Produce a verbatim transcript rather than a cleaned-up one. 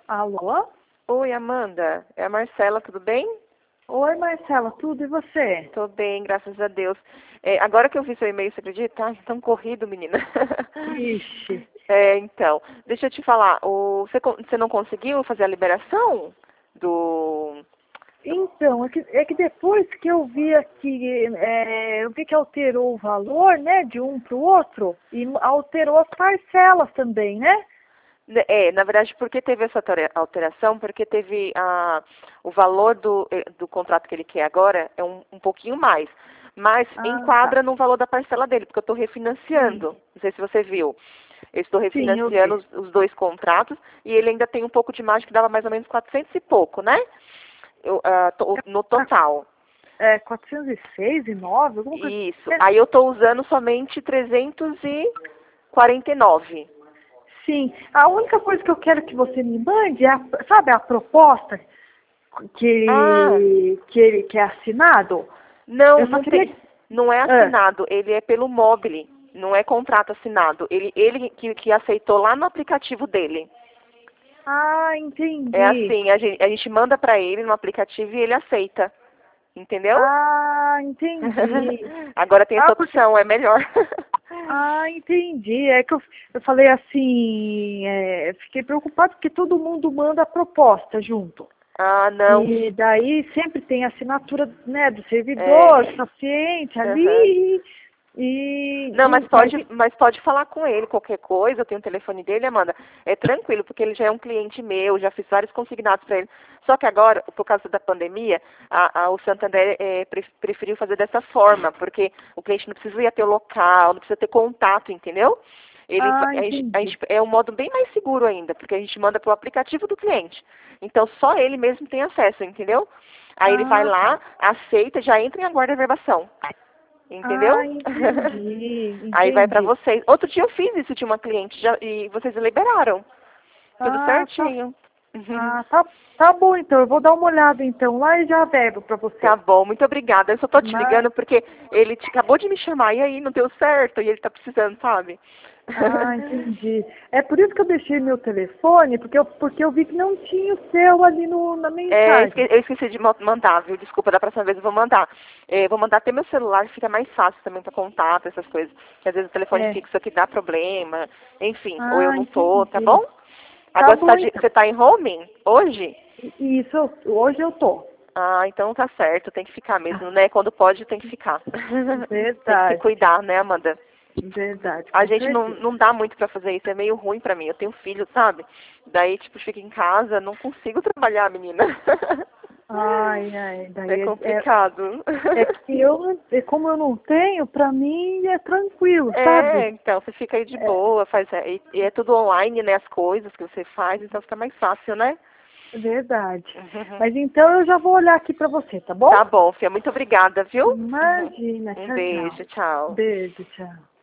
Alô? Oi, Amanda. É a Marcela, tudo bem? Oi, Marcela, tudo e você? Tô bem, graças a Deus. É, agora que eu vi seu e-mail, você acredita? Ai, tão corrido, menina. Ixi. É, então, deixa eu te falar. O, você, con- você não conseguiu fazer a liberação do... Então, é que, é que depois que eu vi aqui, é, eu vi que alterou o valor, né, de um para o outro, e alterou as parcelas também, né? É, na verdade, por que teve essa altera- alteração? Porque teve a, o valor do, eh, do contrato que ele quer agora é um, um pouquinho mais. Mas Ah, tá. enquadra no valor da parcela dele, porque eu estou Sim, refinanciando. Não sei se você viu. Eu estou sim, eu refinanciando vi. os, os dois contratos e ele ainda tem um pouco de margem que dava mais ou menos quatrocentos e pouco, né? Eu, ah, to- no Tá, total. é, quatrocentos e seis e nove, alguma coisa. Isso. É, Aí eu estou usando somente trezentos e quarenta e nove. sim, a única coisa que eu quero que você me mande é, a, sabe, a proposta Ah, que, que ele que é assinado? não, Eu só não queria. tem. Não é Ah, assinado, ele é pelo mobile, não é contrato assinado. Ele, ele que, que aceitou lá no aplicativo dele. ah, É entendi. assim, a gente, a gente manda para ele no aplicativo e ele aceita. Entendeu? Ah, entendi. Agora tem essa Ah, porque. opção, é melhor. Ah, entendi. É que eu, eu falei assim, é, fiquei preocupado porque todo mundo manda a proposta junto. Ah, não. E daí sempre tem a assinatura, né, do É. servidor, do paciente Aham. ali. E, Não, mas e mas pode, mas pode falar com ele, qualquer coisa, eu tenho o telefone dele, Amanda. É tranquilo, porque ele já é um cliente meu, já fiz vários consignados para ele. Só que agora, por causa da pandemia, a, a- o Santander é, pre- preferiu fazer dessa forma, porque o cliente não precisa ir até o local, não precisa ter contato, entendeu? Ele, ah, a gente, a entendi. gente- é um modo bem mais seguro ainda, porque a gente manda para o aplicativo do cliente. Então só ele mesmo tem acesso, entendeu? Aí ele vai Ah, lá, tá. aceita, já entra em aguarda de verbação. Ah, Entendeu? entendi, Aí vai pra entendi. vocês. Outro dia eu fiz isso de uma cliente já, e vocês liberaram. Tudo Ah, tá. certinho. Ah, tá, tá bom então. Eu vou dar uma olhada então lá e já verbo pra Tá você. bom, muito obrigada. Eu só tô te Mas, ligando porque ele te- acabou de me chamar e aí não deu certo e ele tá precisando, sabe? ah, entendi. É por isso que eu deixei meu telefone, porque eu, porque eu vi que não tinha o seu ali no, na É, mensagem. esque- eu esqueci de ma- mandar, viu? Desculpa, da próxima vez eu vou mandar. É, vou mandar até meu celular, fica mais fácil também pra contato, essas coisas. Porque às vezes o telefone É. fixo aqui dá problema, enfim, ou eu Ah, não tô, tá entendi. bom? Tá Agora você tá, bom de- então. você tá em homing hoje? E- Isso, hoje eu tô. Ah, então tá certo, tem que ficar mesmo, né? Quando pode, tem que ficar. Tem que se Verdade, cuidar, né, Amanda? verdade, A com gente não, certeza. não dá muito pra fazer isso, é meio ruim pra mim. Eu tenho filho, sabe? Daí, tipo, fico em casa, não consigo trabalhar, menina. Ai, ai, É daí é, é, complicado. é que eu, não- é como eu não tenho, pra mim é tranquilo, sabe? É, então, você fica aí de É, boa, faz, e, e é tudo online, né, as coisas que você faz, então fica mais fácil, né? verdade. Mas então eu já vou olhar aqui pra você, tá bom? Tá bom, Fia, muito obrigada, viu? Imagina, Um tchau, tchau. beijo, tchau. Beijo, tchau.